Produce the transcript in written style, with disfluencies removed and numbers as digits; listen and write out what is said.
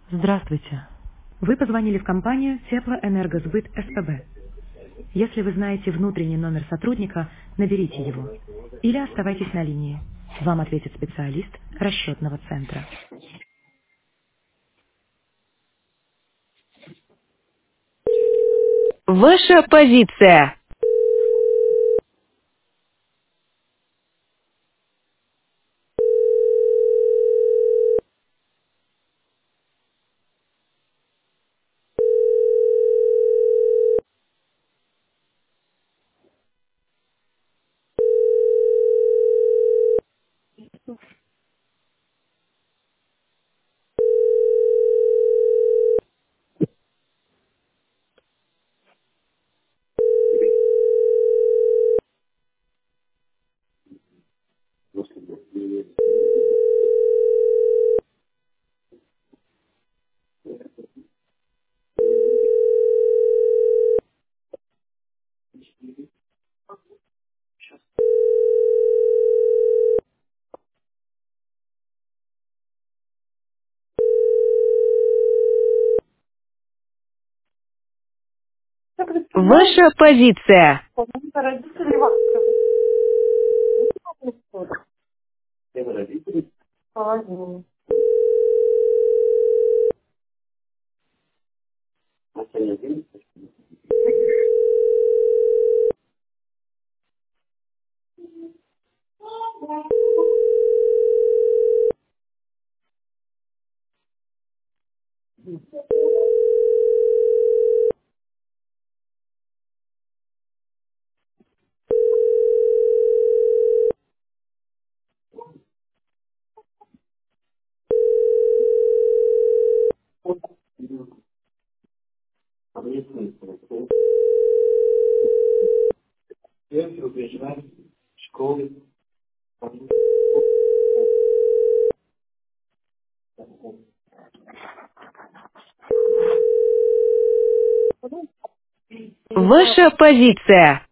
Здравствуйте. Вы позвонили в компанию Теплоэнергосбыт СПБ. Если вы знаете внутренний номер сотрудника, наберите его. Или оставайтесь на линии. Вам ответит специалист расчетного центра. Ваша позиция. Так распинает, Ваша позиция. родители вас холоднее. Ваша позиция.